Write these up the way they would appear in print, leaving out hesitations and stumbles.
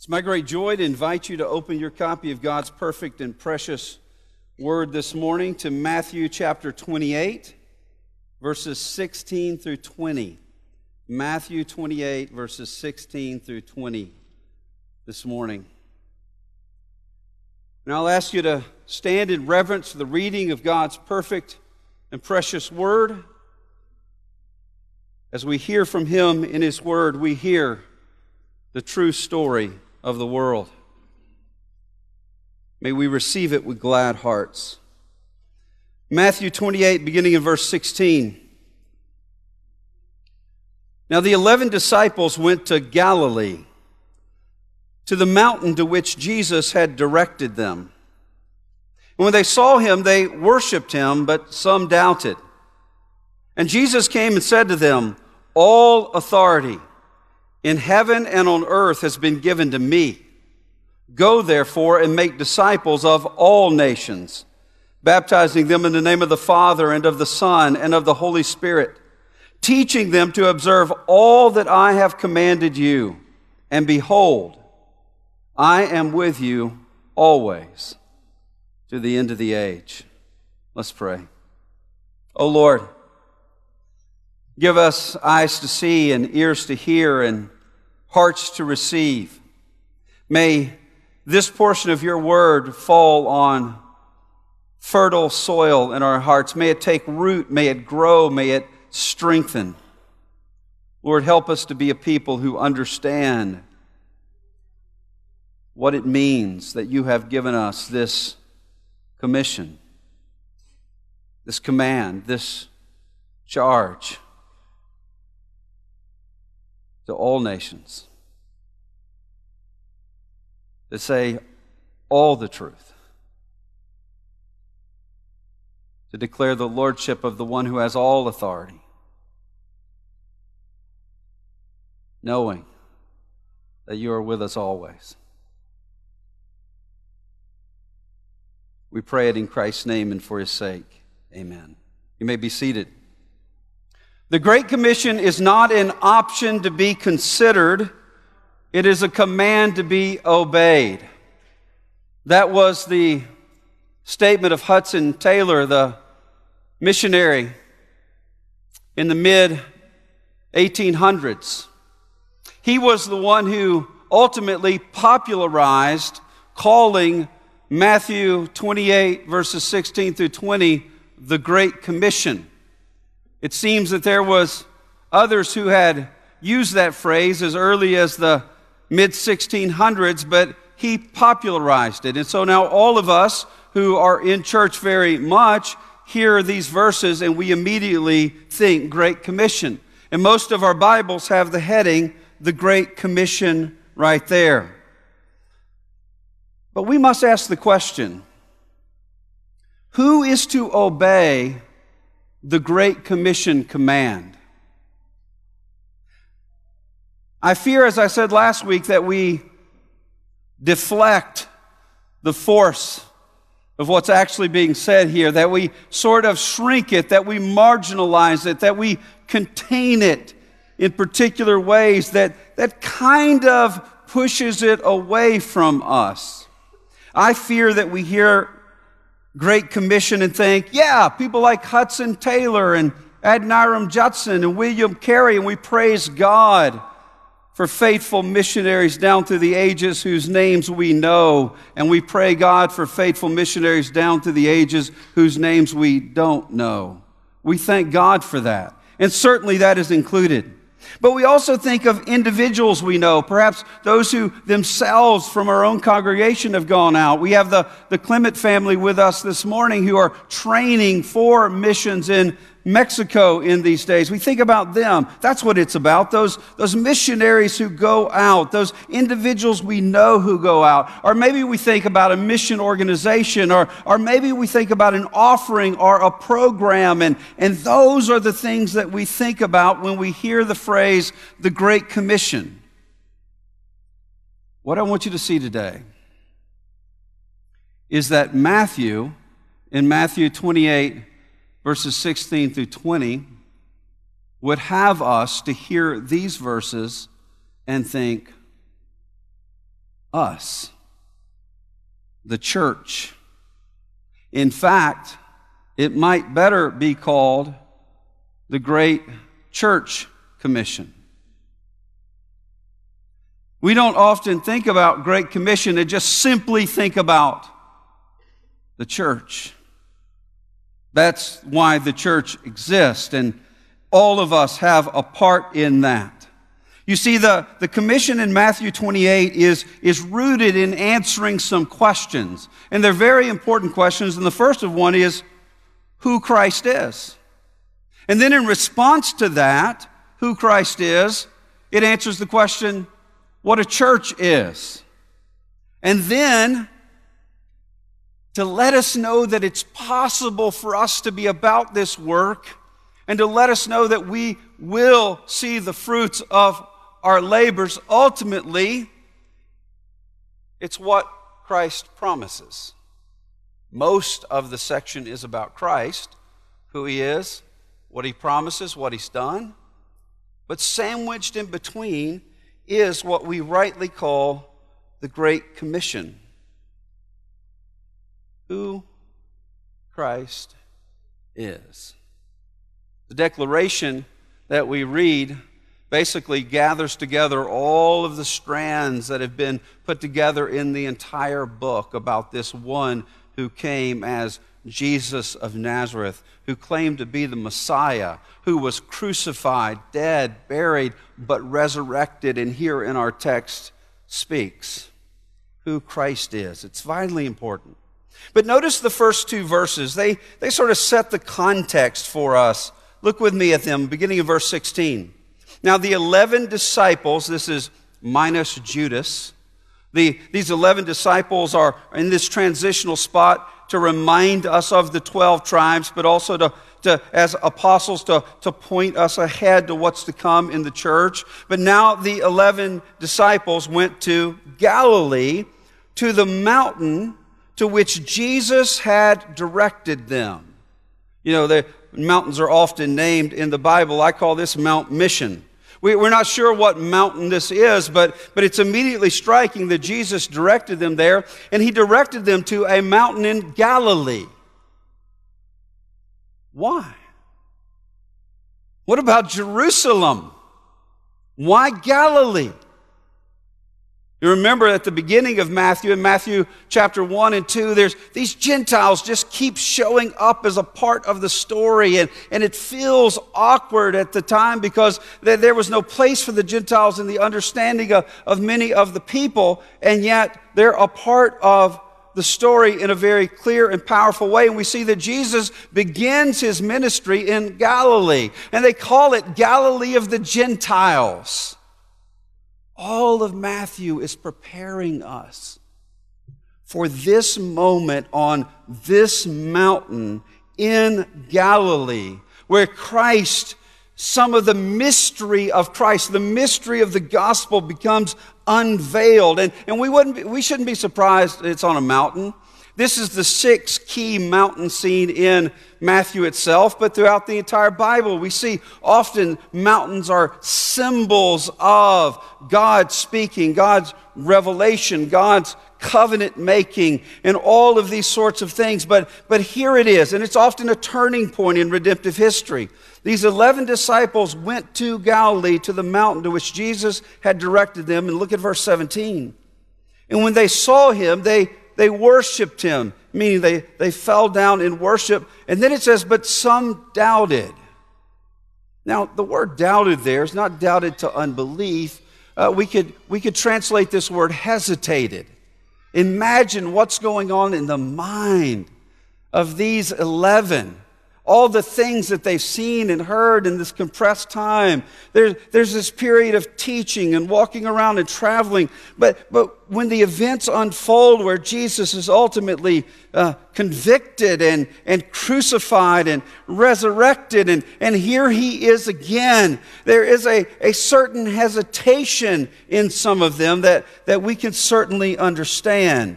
It's my great joy to invite you to open your copy of God's perfect and precious Word this morning to Matthew chapter 28, verses 16 through 20. Matthew 28, verses 16 through 20 this morning. And I'll ask you to stand in reverence to the reading of God's perfect and precious Word. As we hear from Him in His Word, we hear the true story of the world. May we receive it with glad hearts. Matthew 28, beginning in verse 16. Now the 11 disciples went to Galilee, to the mountain to which Jesus had directed them. And when they saw Him, they worshipped Him, but some doubted. And Jesus came and said to them, "All authority in heaven and on earth has been given to me. Go therefore and make disciples of all nations, baptizing them in the name of the Father and of the Son and of the Holy Spirit, teaching them to observe all that I have commanded you. And behold, I am with you always to the end of the age." Let's pray. O Lord, give us eyes to see and ears to hear and hearts to receive. May this portion of your word fall on fertile soil in our hearts. May it take root, may it grow, may it strengthen. Lord, help us to be a people who understand what it means that you have given us this commission, this command, this charge to all nations, to say all the truth, to declare the lordship of the one who has all authority, knowing that you are with us always. We pray it in Christ's name and for His sake. Amen. You may be seated. The Great Commission is not an option to be considered. It is a command to be obeyed. That was the statement of Hudson Taylor, the missionary in the mid-1800s. He was the one who ultimately popularized calling Matthew 28, verses 16 through 20, the Great Commission. It seems that there was others who had used that phrase as early as the mid-1600s, but he popularized it. And so now all of us who are in church very much hear these verses and we immediately think Great Commission. And most of our Bibles have the heading, the Great Commission, right there. But we must ask the question, who is to obey the Great Commission command? I fear, as I said last week, that we deflect the force of what's actually being said here, that we sort of shrink it, that we marginalize it, that we contain it in particular ways that kind of pushes it away from us. I fear that we hear Great Commission and think, yeah, people like Hudson Taylor and Adoniram Judson and William Carey, and we praise God for faithful missionaries down through the ages whose names we know, and we pray God for faithful missionaries down through the ages whose names we don't know. We thank God for that, and certainly that is included. But we also think of individuals we know, perhaps those who themselves from our own congregation have gone out. We have the Clement family with us this morning who are training for missions in Mexico in these days. We think about them. That's what it's about, those missionaries who go out, those individuals we know who go out. Or maybe we think about a mission organization, or maybe we think about an offering or a program, and those are the things that we think about when we hear the phrase, the Great Commission. What I want you to see today is that Matthew, in Matthew 28, verses 16 through 20, would have us to hear these verses and think, us, the church. In fact, it might better be called the Great Church Commission. We don't often think about Great Commission and just simply think about the church. That's why the church exists, and all of us have a part in that. You see, the commission in Matthew 28 is rooted in answering some questions, and they're very important questions, and the first of one is who Christ is. And then in response to that, who Christ is, it answers the question, what a church is. And then, to let us know that it's possible for us to be about this work, and to let us know that we will see the fruits of our labors, ultimately, it's what Christ promises. Most of the section is about Christ, who He is, what He promises, what He's done. But sandwiched in between is what we rightly call the Great Commission. Who Christ is. The declaration that we read basically gathers together all of the strands that have been put together in the entire book about this one who came as Jesus of Nazareth, who claimed to be the Messiah, who was crucified, dead, buried, but resurrected, and here in our text speaks who Christ is. It's vitally important. But notice the first two verses. They sort of set the context for us. Look with me at them, beginning of verse 16. Now the 11 disciples, this is minus Judas, these 11 disciples are in this transitional spot to remind us of the 12 tribes, but also to as apostles to point us ahead to what's to come in the church. But now the 11 disciples went to Galilee, to the mountain to which Jesus had directed them. You know, the mountains are often named in the Bible. I call this Mount Mission. We're not sure what mountain this is, but it's immediately striking that Jesus directed them there, and He directed them to a mountain in Galilee. Why? What about Jerusalem? Why Galilee? You remember at the beginning of Matthew, in Matthew chapter 1 and 2, there's these Gentiles just keep showing up as a part of the story, and it feels awkward at the time because there was no place for the Gentiles in the understanding of many of the people, and yet they're a part of the story in a very clear and powerful way. And we see that Jesus begins His ministry in Galilee, and they call it Galilee of the Gentiles. All of Matthew is preparing us for this moment on this mountain in Galilee, where Christ, some of the mystery of Christ, the mystery of the gospel becomes unveiled. And we shouldn't be surprised it's on a mountain. This is the 6th key mountain scene in Matthew itself, but throughout the entire Bible, we see often mountains are symbols of God speaking, God's revelation, God's covenant making, and all of these sorts of things. But here it is, and it's often a turning point in redemptive history. These 11 disciples went to Galilee, to the mountain to which Jesus had directed them, and look at verse 17. And when they saw Him, they worshiped Him, meaning they fell down in worship. And then it says, but some doubted. Now, the word doubted there is not doubted to unbelief. We could translate this word hesitated. Imagine what's going on in the mind of these 11. All the things that they've seen and heard in this compressed time. There's this period of teaching and walking around and traveling. But when the events unfold where Jesus is ultimately convicted and crucified and resurrected, and here He is again, there is a certain hesitation in some of them that we can certainly understand.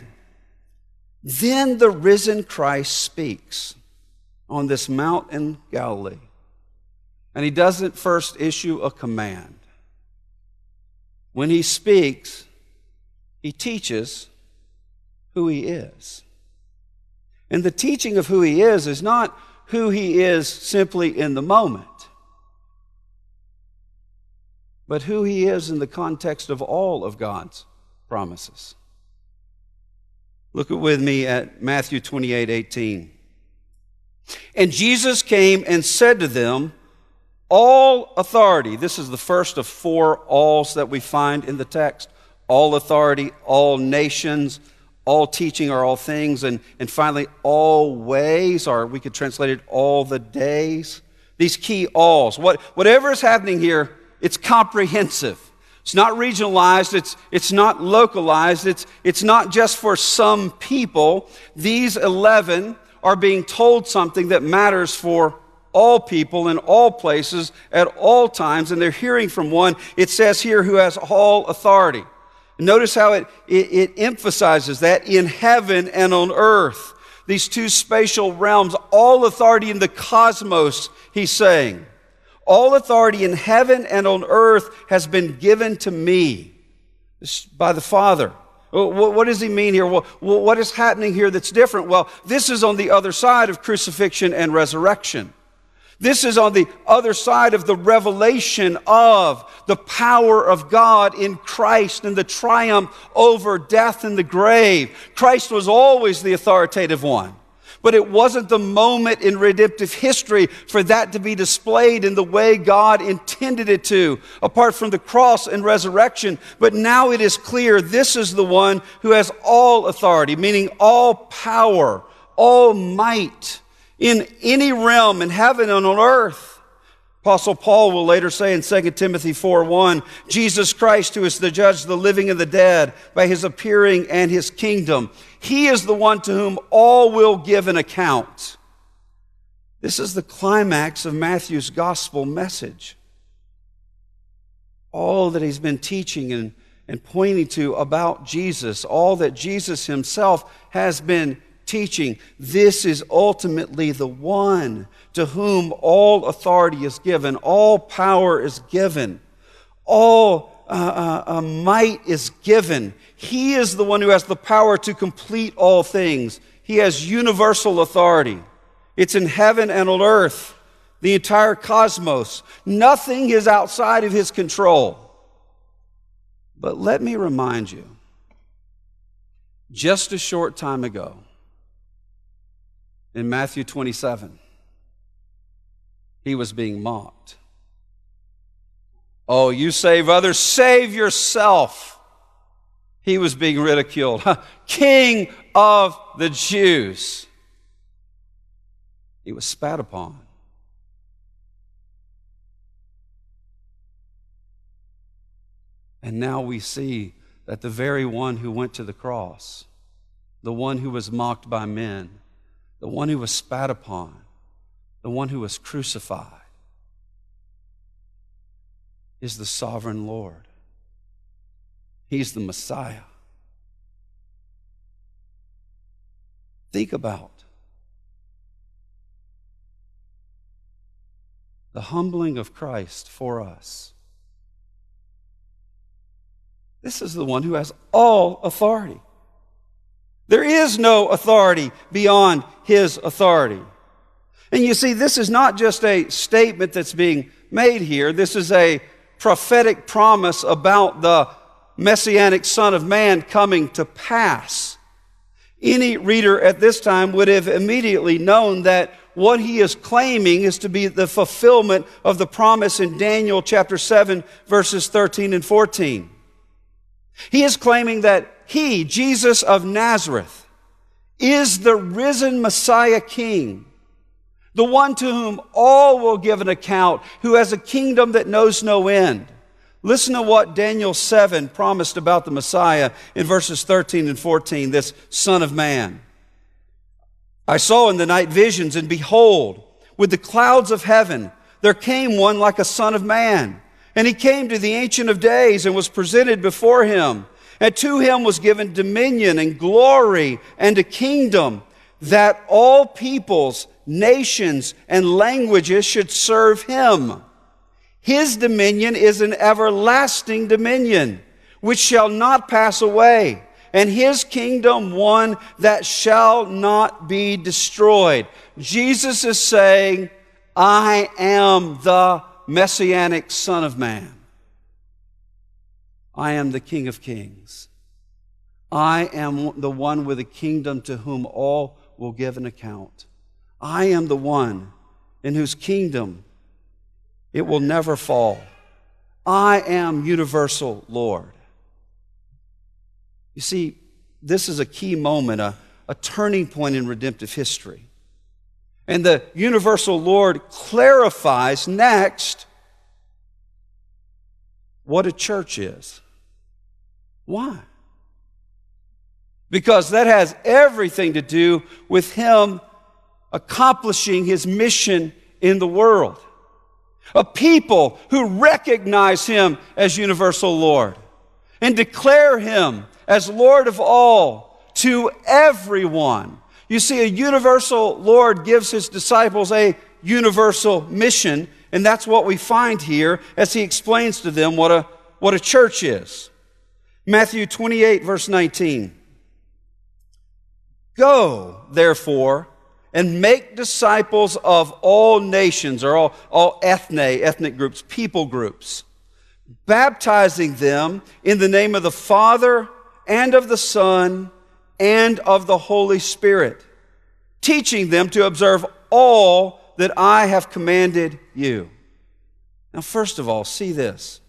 Then the risen Christ speaks on this mount in Galilee. And He doesn't first issue a command. When He speaks, He teaches who he is. And the teaching of who he is not who he is simply in the moment, but who he is in the context of all of God's promises. Look with me at Matthew 28:18. And Jesus came and said to them, all authority. This is the first of 4 alls that we find in the text. All authority, all nations, all teaching are all things, and finally, all ways, or we could translate it, all the days. These key alls. Whatever is happening here, it's comprehensive. It's not regionalized. It's not localized. It's not just for some people. These 11 are being told something that matters for all people in all places at all times, and they're hearing from one, it says here, who has all authority. Notice how it emphasizes that in heaven and on earth, these 2 spatial realms, all authority in the cosmos, he's saying. All authority in heaven and on earth has been given to me by the Father. What does he mean here? What is happening here that's different? Well, this is on the other side of crucifixion and resurrection. This is on the other side of the revelation of the power of God in Christ and the triumph over death and the grave. Christ was always the authoritative one. But it wasn't the moment in redemptive history for that to be displayed in the way God intended it to, apart from the cross and resurrection. But now it is clear this is the one who has all authority, meaning all power, all might, in any realm in heaven and on earth. Apostle Paul will later say in 2 Timothy 4:1, Jesus Christ, who is the judge of the living and the dead, by his appearing and his kingdom, he is the one to whom all will give an account. This is the climax of Matthew's gospel message. All that he's been teaching and pointing to about Jesus, all that Jesus himself has been teaching, this is ultimately the one to whom all authority is given, all power is given, all might is given. He is the one who has the power to complete all things. He has universal authority. It's in heaven and on earth, the entire cosmos. Nothing is outside of his control. But let me remind you, just a short time ago, in Matthew 27, he was being mocked. Oh, you save others, save yourself. He was being ridiculed. King of the Jews. He was spat upon. And now we see that the very one who went to the cross, the one who was mocked by men, the one who was spat upon, the one who was crucified, is the sovereign Lord. He's the Messiah. Think about the humbling of Christ for us. This is the one who has all authority. There is no authority beyond his authority. And you see, this is not just a statement that's being made here. This is a prophetic promise about the Messianic Son of Man coming to pass. Any reader at this time would have immediately known that what he is claiming is to be the fulfillment of the promise in Daniel chapter 7, verses 13 and 14. He is claiming that he, Jesus of Nazareth, is the risen Messiah King, the one to whom all will give an account, who has a kingdom that knows no end. Listen to what Daniel 7 promised about the Messiah in verses 13 and 14, this Son of Man. I saw in the night visions, and behold, with the clouds of heaven, there came one like a Son of Man. And he came to the Ancient of Days and was presented before him. And to him was given dominion and glory and a kingdom, that all peoples, nations, and languages should serve him. His dominion is an everlasting dominion, which shall not pass away, and his kingdom one that shall not be destroyed. Jesus is saying, I am the Messianic Son of Man. I am the King of Kings. I am the one with a kingdom to whom all will give an account. I am the one in whose kingdom it will never fall. I am universal Lord. You see, this is a key moment, a turning point in redemptive history. And the universal Lord clarifies next what a church is. Why? Because that has everything to do with him accomplishing his mission in the world. A people who recognize him as universal Lord and declare him as Lord of all to everyone. You see, a universal Lord gives his disciples a universal mission, and that's what we find here as he explains to them what a church is. Matthew 28, verse 19. Go, therefore, and make disciples of all nations, or all ethnic groups, people groups, baptizing them in the name of the Father and of the Son and of the Holy Spirit, teaching them to observe all that I have commanded you. Now, first of all, see this.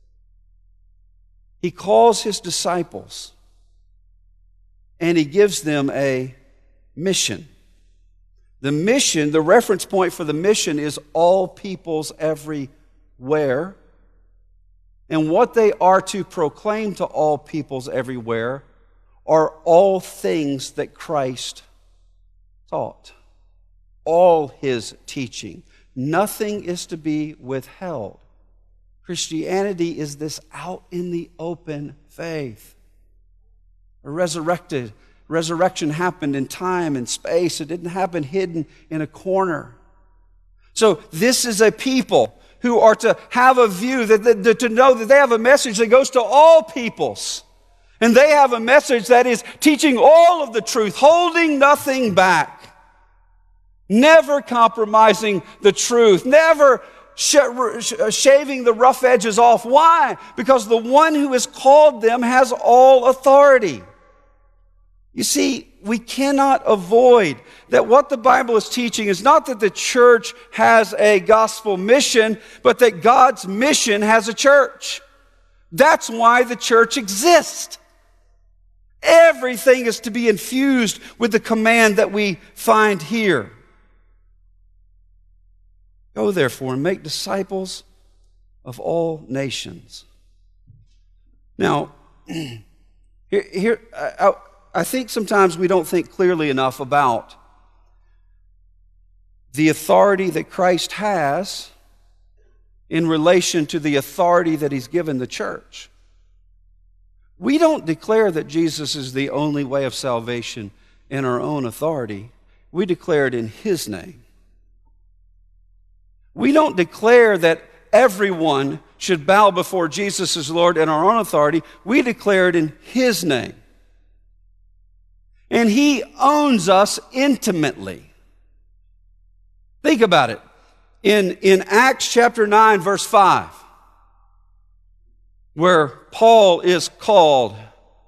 He calls his disciples and he gives them a mission. The mission, the reference point for the mission is all peoples everywhere. And what they are to proclaim to all peoples everywhere are all things that Christ taught. All his teaching. Nothing is to be withheld. Christianity is this out in the open faith. A resurrection happened in time and space. It didn't happen hidden in a corner. So this is a people who are to have a view, to know that they have a message that goes to all peoples. And they have a message that is teaching all of the truth, holding nothing back, never compromising the truth, never shaving the rough edges off. Why? Because the one who has called them has all authority. You see, we cannot avoid that what the Bible is teaching is not that the church has a gospel mission, but that God's mission has a church. That's why the church exists. Everything is to be infused with the command that we find here. Go therefore and make disciples of all nations. Now, I think sometimes we don't think clearly enough about the authority that Christ has in relation to the authority that he's given the church. We don't declare that Jesus is the only way of salvation in our own authority. We declare it in his name. We don't declare that everyone should bow before Jesus as Lord in our own authority. We declare it in his name. And he owns us intimately. Think about it. In Acts chapter 9, verse 5, where Paul is called.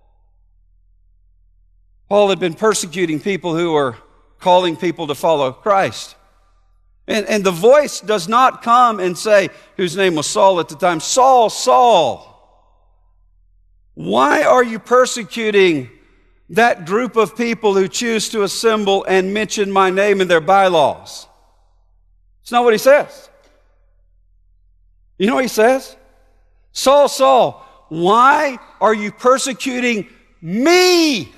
Paul had been persecuting people who were calling people to follow Christ. And the voice does not come and say, whose name was Saul at the time, Saul, Saul, why are you persecuting that group of people who choose to assemble and mention my name in their bylaws? It's not what he says. You know what he says? Saul, Saul, why are you persecuting me?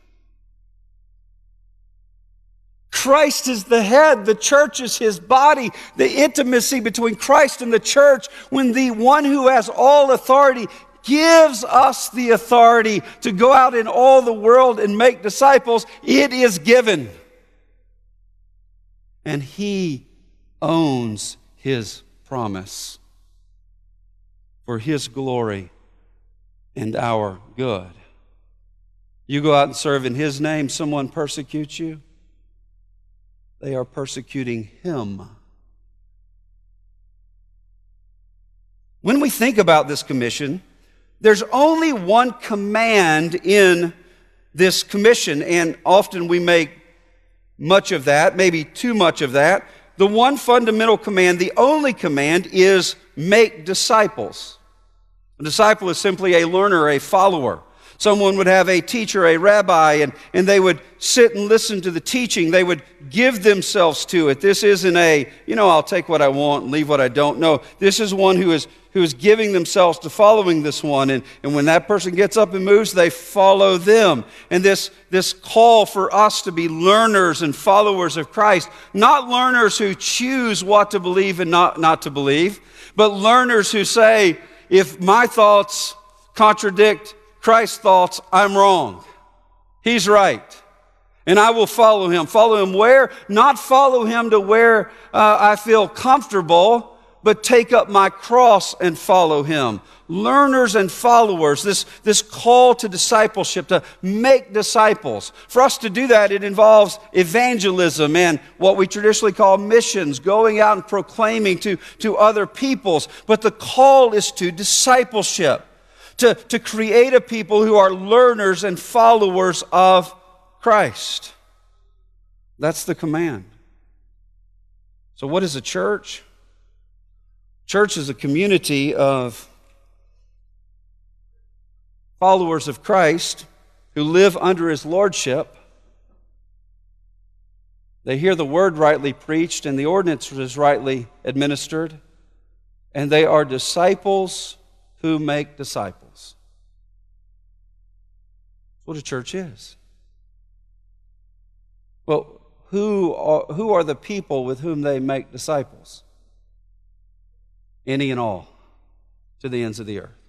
Christ is the head. The church is his body. The intimacy between Christ and the church, when the one who has all authority gives us the authority to go out in all the world and make disciples, it is given. And he owns his promise for his glory and our good. You go out and serve in His name, someone persecutes you, they are persecuting Him. When we think about this commission, there's only one command in this commission, and often we make much of that, maybe too much of that. The one fundamental command, the only command, is make disciples. A disciple is simply a learner, a follower. Someone would have a teacher, a rabbi, and they would sit and listen to the teaching. They would give themselves to it. This isn't I'll take what I want and leave what I don't. No, this is one who is giving themselves to following this one. And when that person gets up and moves, they follow them. And this call for us to be learners and followers of Christ, not learners who choose what to believe and not to believe, but learners who say, if my thoughts contradict Christ's thoughts, I'm wrong. He's right. And I will follow Him. Follow Him where? Not follow Him to where I feel comfortable, but take up my cross and follow Him. Learners and followers, this call to discipleship, to make disciples. For us to do that, it involves evangelism and what we traditionally call missions, going out and proclaiming to other peoples. But the call is to discipleship. To create a people who are learners and followers of Christ. That's the command. So what is a church? Church is a community of followers of Christ who live under His lordship. They hear the word rightly preached and the ordinance is rightly administered. And they are disciples who make disciples. That's what a church is. Well, who are the people with whom they make disciples? Any and all, to the ends of the earth.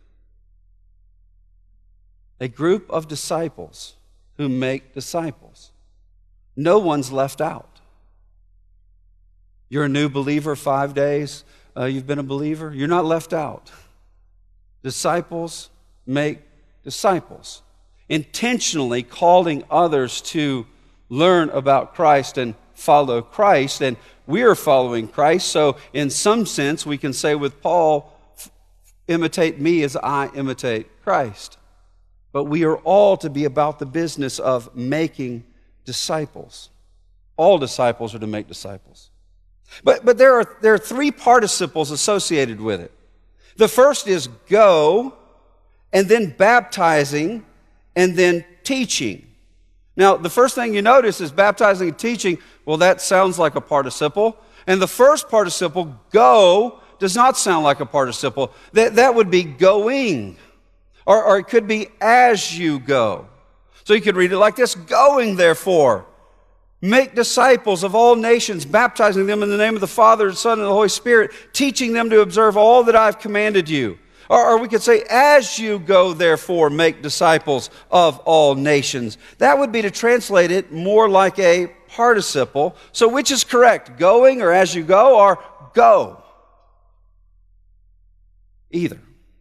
A group of disciples who make disciples. No one's left out. You're a new believer 5 days, you've been a believer, you're not left out. Disciples make disciples, intentionally calling others to learn about Christ and follow Christ. And we are following Christ, so in some sense we can say with Paul, imitate me as I imitate Christ. But we are all to be about the business of making disciples. All disciples are to make disciples. But there are three participles associated with it. The first is go, and then baptizing, and then teaching. Now, the first thing you notice is baptizing and teaching. Well, that sounds like a participle. And the first participle, go, does not sound like a participle. That would be going. Or it could be as you go. So you could read it like this: going, therefore, make disciples of all nations, baptizing them in the name of the Father, the Son, and the Holy Spirit, teaching them to observe all that I've commanded you. Or we could say, as you go, therefore, make disciples of all nations. That would be to translate it more like a participle. So which is correct, going or as you go, or go? Either.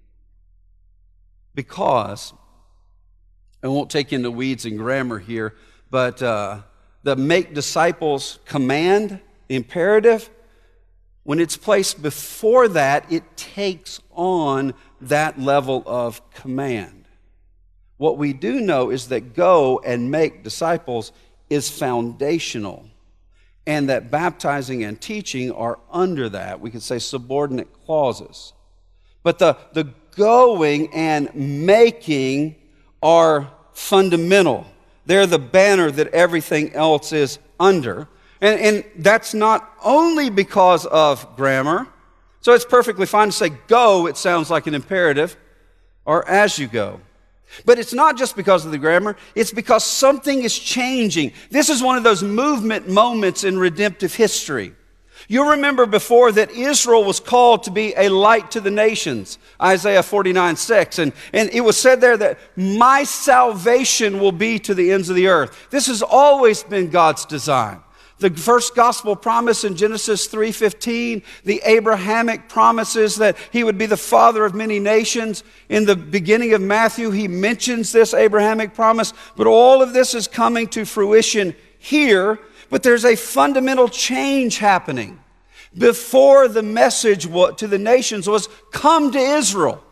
Because, I won't take you into weeds and grammar here, but the make disciples command, imperative, when it's placed before that, it takes on that level of command. What we do know is that go and make disciples is foundational, and that baptizing and teaching are under that. We could say subordinate clauses. But the going and making are fundamental. They're the banner that everything else is under. And that's not only because of grammar. So it's perfectly fine to say go, it sounds like an imperative, or as you go. But it's not just because of the grammar, it's because something is changing. This is one of those movement moments in redemptive history. You'll remember before that Israel was called to be a light to the nations, Isaiah 49:6. And it was said there that my salvation will be to the ends of the earth. This has always been God's design. The first gospel promise in Genesis 3:15, the Abrahamic promises that he would be the father of many nations. In the beginning of Matthew, he mentions this Abrahamic promise, but all of this is coming to fruition here. But there's a fundamental change happening. Before, the message to the nations was, come to Israel.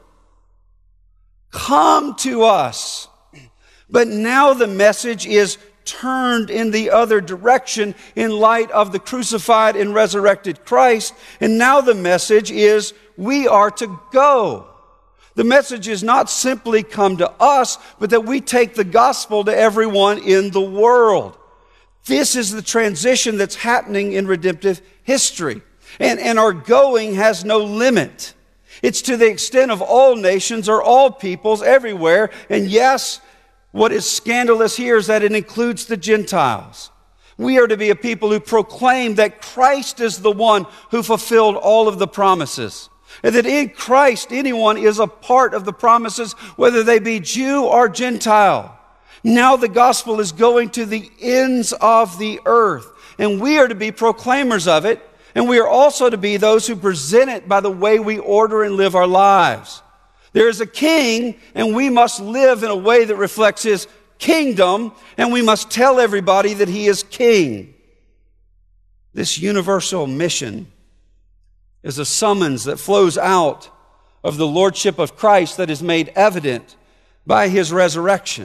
Come to us. But now the message is turned in the other direction in light of the crucified and resurrected Christ. And now the message is, we are to go. The message is not simply come to us, but that we take the gospel to everyone in the world. This is the transition that's happening in redemptive history. And our going has no limit. It's to the extent of all nations or all peoples everywhere. And yes, what is scandalous here is that it includes the Gentiles. We are to be a people who proclaim that Christ is the one who fulfilled all of the promises. And that in Christ, anyone is a part of the promises, whether they be Jew or Gentile. Now the gospel is going to the ends of the earth. And we are to be proclaimers of it. And we are also to be those who present it by the way we order and live our lives. There is a king, and we must live in a way that reflects his kingdom, and we must tell everybody that he is king. This universal mission is a summons that flows out of the lordship of Christ that is made evident by his resurrection.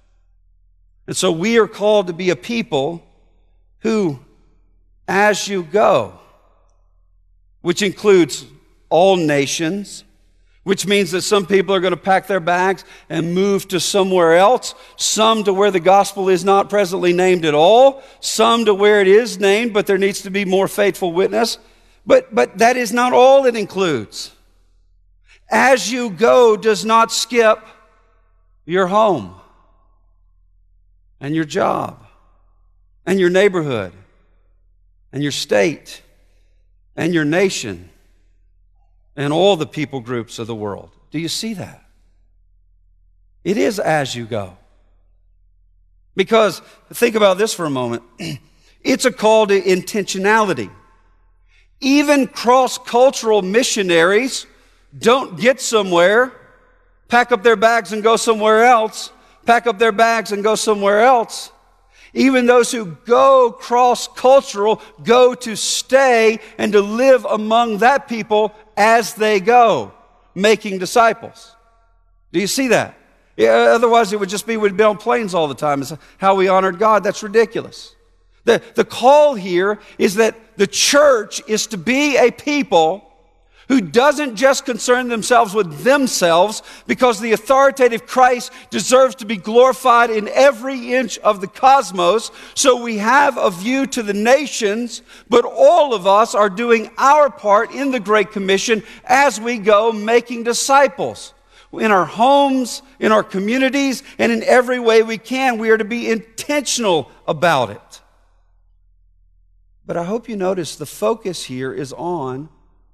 And so we are called to be a people who, as you go, which includes all nations, which means that some people are going to pack their bags and move to somewhere else, some to where the gospel is not presently named at all, some to where it is named, but there needs to be more faithful witness. But that is not all it includes. As you go does not skip your home and your job and your neighborhood and your state and your nation and all the people groups of the world. Do you see that? It is as you go. Because, think about this for a moment. It's a call to intentionality. Even cross-cultural missionaries don't get somewhere, pack up their bags and go somewhere else, pack up their bags and go somewhere else. Even those who go cross-cultural go to stay and to live among that people as they go, making disciples. Do you see that? Yeah, otherwise it would just be we'd be on planes all the time. It's how we honored God. That's ridiculous. The call here is that the church is to be a people who doesn't just concern themselves with themselves, because the authoritative Christ deserves to be glorified in every inch of the cosmos. So we have a view to the nations, but all of us are doing our part in the Great Commission as we go making disciples. In our homes, in our communities, and in every way we can, we are to be intentional about it. But I hope you notice the focus here is on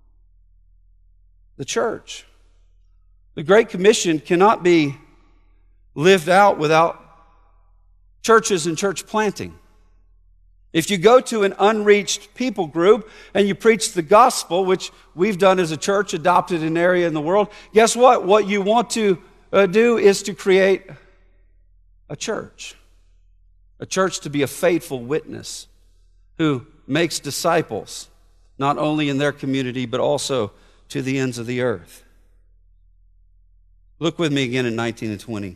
the church. The Great Commission cannot be lived out without churches and church planting. If you go to an unreached people group and you preach the gospel, which we've done as a church, adopted an area in the world, guess what? What you want to do is to create a church to be a faithful witness who makes disciples, not only in their community, but also to the ends of the earth. Look with me again in 19 and 20.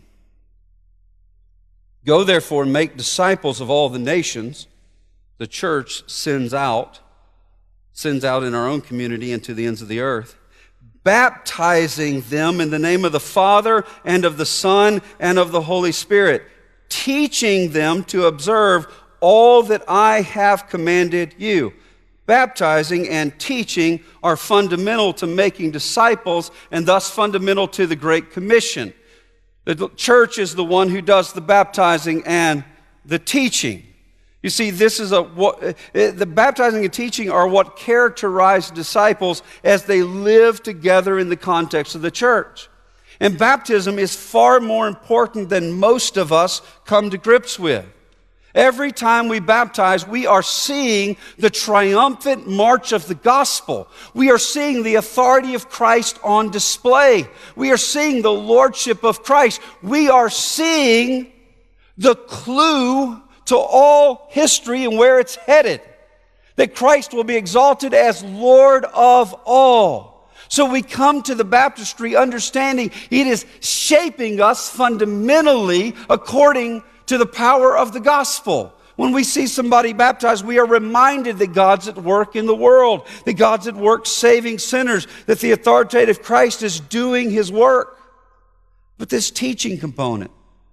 Go therefore and make disciples of all the nations. The church sends out in our own community and to the ends of the earth, baptizing them in the name of the Father and of the Son and of the Holy Spirit, teaching them to observe all that I have commanded you. Baptizing and teaching are fundamental to making disciples and thus fundamental to the Great Commission. The church is the one who does the baptizing and the teaching. You see, the baptizing and teaching are what characterize disciples as they live together in the context of the church. And baptism is far more important than most of us come to grips with. Every time we baptize, we are seeing the triumphant march of the gospel. We are seeing the authority of Christ on display. We are seeing the lordship of Christ. We are seeing the clue to all history and where it's headed. That Christ will be exalted as Lord of all. So we come to the baptistry understanding it is shaping us fundamentally according to the power of the gospel. When we see somebody baptized, we are reminded that God's at work in the world, that God's at work saving sinners, that the authoritative Christ is doing His work. But this teaching component.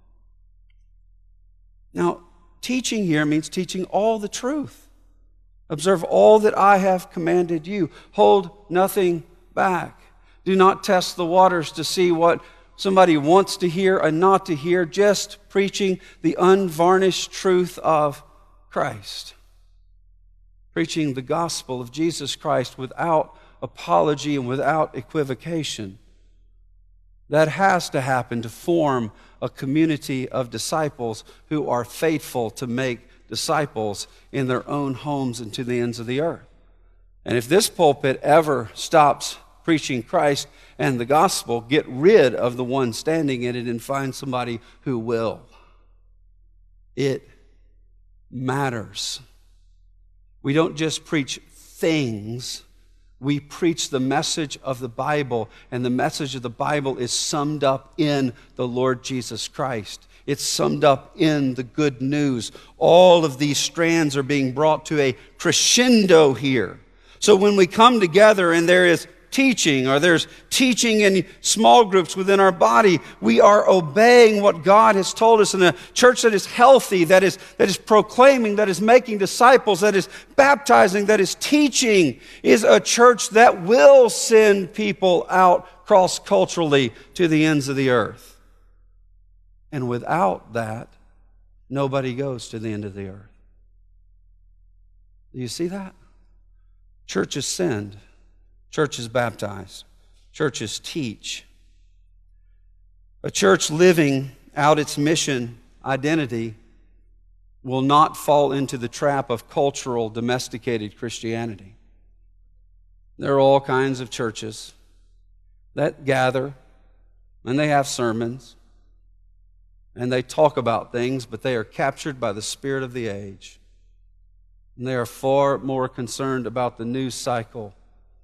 Now, teaching here means teaching all the truth. Observe all that I have commanded you. Hold nothing back. Do not test the waters to see what somebody wants to hear and not to hear, just preaching the unvarnished truth of Christ. Preaching the gospel of Jesus Christ without apology and without equivocation. That has to happen to form a community of disciples who are faithful to make disciples in their own homes and to the ends of the earth. And if this pulpit ever stops preaching Christ and the gospel, get rid of the one standing in it and find somebody who will. It matters. We don't just preach things, we preach the message of the Bible, and the message of the Bible is summed up in the Lord Jesus Christ. It's summed up in the good news. All of these strands are being brought to a crescendo here. So when we come together and there is teaching, or there's teaching in small groups within our body, we are obeying what God has told us. In a church that is healthy, that is proclaiming, that is making disciples, that is baptizing, that is teaching, is a church that will send people out cross-culturally to the ends of the earth. And without that, nobody goes to the end of the earth. Do you see that? Churches send. Churches baptize. Churches teach. A church living out its mission identity will not fall into the trap of cultural, domesticated Christianity. There are all kinds of churches that gather, and they have sermons, and they talk about things, but they are captured by the spirit of the age. And they are far more concerned about the news cycle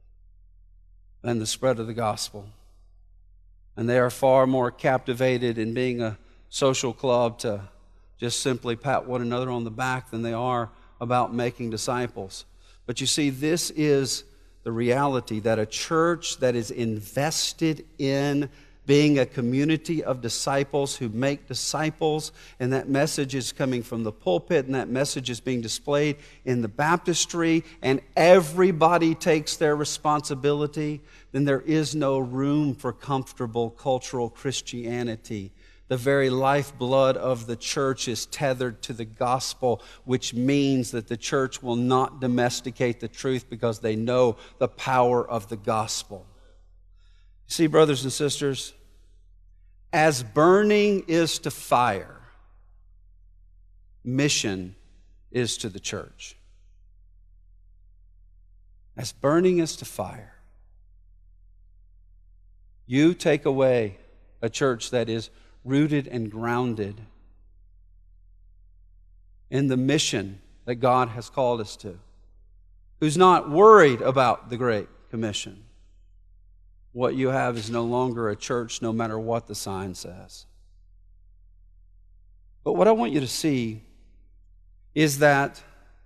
than the spread of the gospel. And they are far more captivated in being a social club to just simply pat one another on the back than they are about making disciples. But you see, this is the reality, that a church that is invested in being a community of disciples who make disciples, and that message is coming from the pulpit, and that message is being displayed in the baptistry, and everybody takes their responsibility, then there is no room for comfortable cultural Christianity. The very lifeblood of the church is tethered to the gospel, which means that the church will not domesticate the truth because they know the power of the gospel. See, brothers and sisters, as burning is to fire, mission is to the church. As burning is to fire. You take away a church that is rooted and grounded in the mission that God has called us to, who's not worried about the Great Commission. What you have is no longer a church, no matter what the sign says. But what I want you to see is that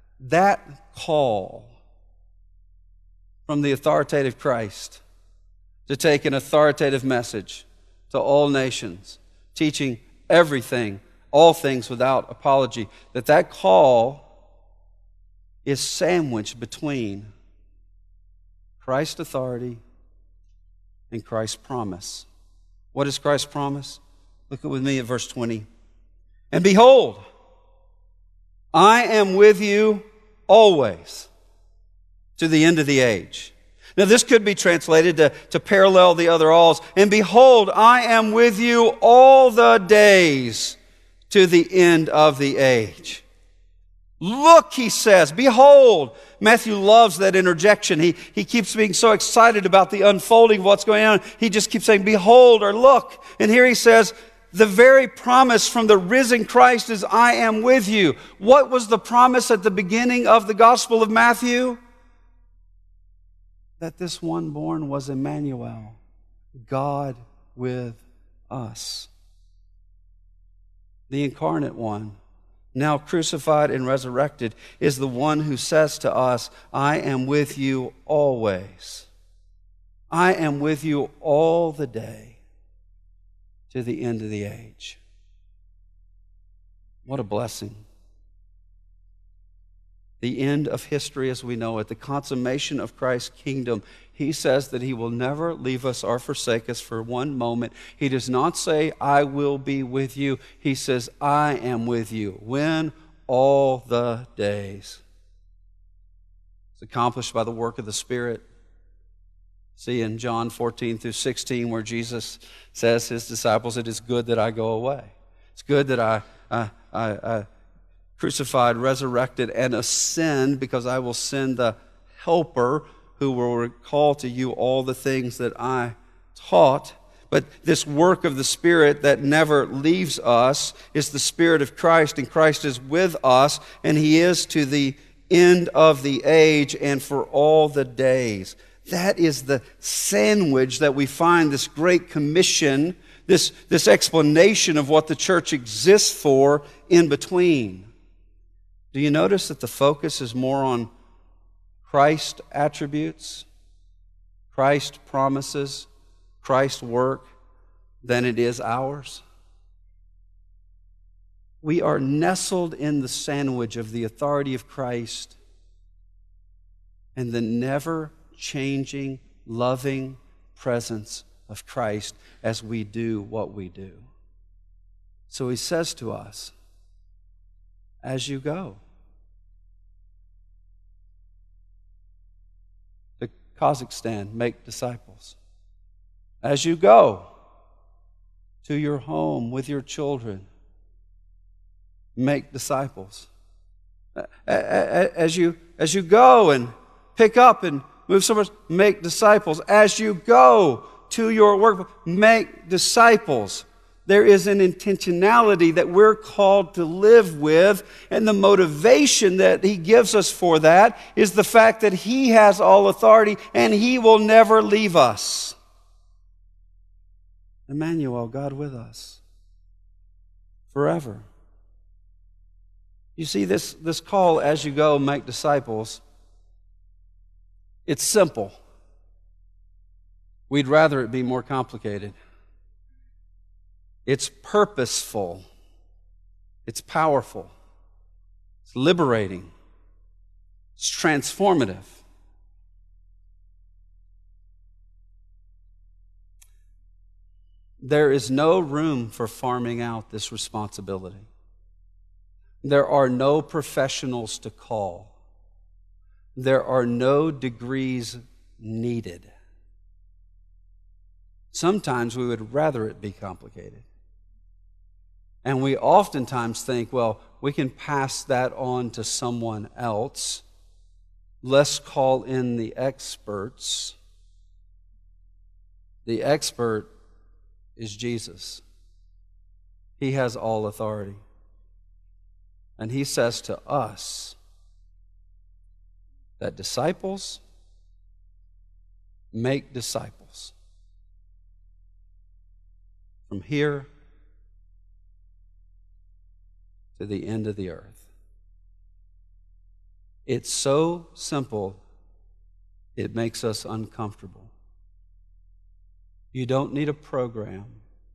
call from the authoritative Christ to take an authoritative message to all nations, teaching everything, all things without apology, that call is sandwiched between Christ's authority and Christ's promise. What is Christ's promise? Look with me at verse 20. And behold, I am with you always to the end of the age. Now this could be translated to parallel the other alls. And behold, I am with you all the days to the end of the age. Look, he says, behold. Matthew loves that interjection. He keeps being so excited about the unfolding of what's going on. He just keeps saying, behold or look. And here he says, the very promise from the risen Christ is, I am with you. What was the promise at the beginning of the Gospel of Matthew? That this one born was Emmanuel, God with us. The incarnate one, now crucified and resurrected, is the one who says to us, I am with you always. I am with you all the day to the end of the age. What a blessing. The end of history as we know it, the consummation of Christ's kingdom. He says that He will never leave us or forsake us for one moment. He does not say, I will be with you. He says, I am with you. When? All the days. It's accomplished by the work of the Spirit. See in John 14 through 16 where Jesus says to His disciples, it is good that I go away. It's good that I crucified, resurrected, and ascend, because I will send the Helper who will recall to you all the things that I taught. But this work of the Spirit that never leaves us is the Spirit of Christ, and Christ is with us, and He is to the end of the age and for all the days. That is the sandwich that we find, this great commission, this explanation of what the church exists for in between. Do you notice that the focus is more on Christ attributes, Christ promises, Christ's work, than it is ours? We are nestled in the sandwich of the authority of Christ and the never-changing, loving presence of Christ as we do what we do. So He says to us, as you go to Kazakhstan, make disciples. As you go to your home with your children, make disciples. As you go and pick up and move somewhere, make disciples. As you go to your work, make disciples. There is an intentionality that we're called to live with, and the motivation that He gives us for that is the fact that He has all authority and He will never leave us. Emmanuel, God with us forever. You see, this call, as you go, make disciples, it's simple. We'd rather it be more complicated. It's purposeful. It's powerful. It's liberating. It's transformative. There is no room for farming out this responsibility. There are no professionals to call. There are no degrees needed. Sometimes we would rather it be complicated. And we oftentimes think, well, we can pass that on to someone else. Let's call in the experts. The expert is Jesus. He has all authority. And He says to us that disciples make disciples. From here to the end of the earth. It's so simple, it makes us uncomfortable. You don't need a program.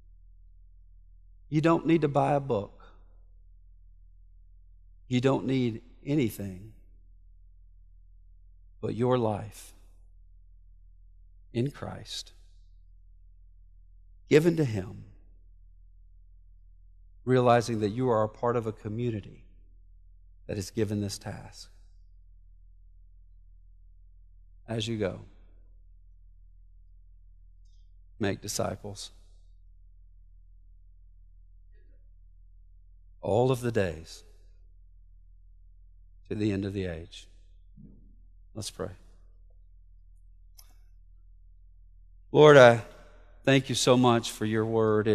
You don't need to buy a book. You don't need anything but your life in Christ, given to Him, realizing that you are a part of a community that is given this task. As you go, make disciples. All of the days to the end of the age. Let's pray. Lord, I thank you so much for your word.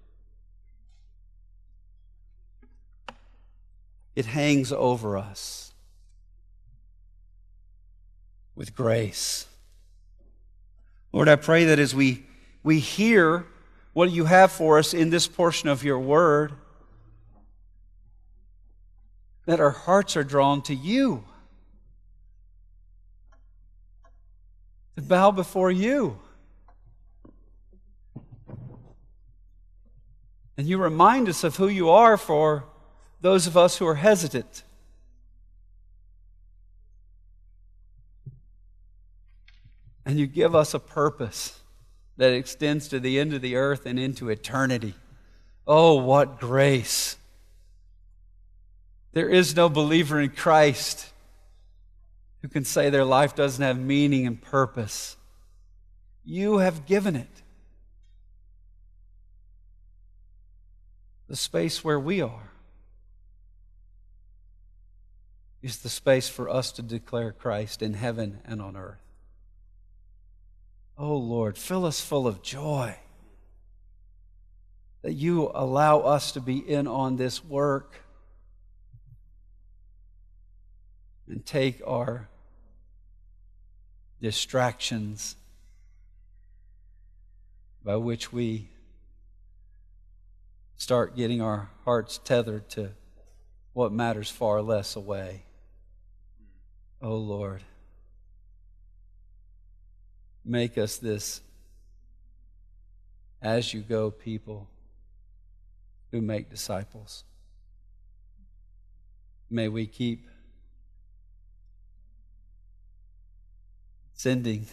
It hangs over us with grace. Lord, I pray that as we hear what you have for us in this portion of your word, that our hearts are drawn to you, to bow before you. And you remind us of who you are for those of us who are hesitant. And you give us a purpose that extends to the end of the earth and into eternity. Oh, what grace! There is no believer in Christ who can say their life doesn't have meaning and purpose. You have given it. The space where we are is the space for us to declare Christ in heaven and on earth. Oh Lord, fill us full of joy that you allow us to be in on this work and take our distractions by which we start getting our hearts tethered to what matters far less away. Oh Lord, make us this as you go people who make disciples. May we keep sending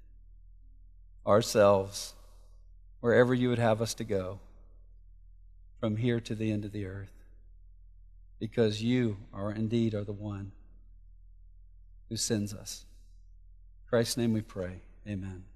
ourselves wherever you would have us to go, from here to the end of the earth, because you are indeed the one who sends us. In Christ's name we pray. Amen.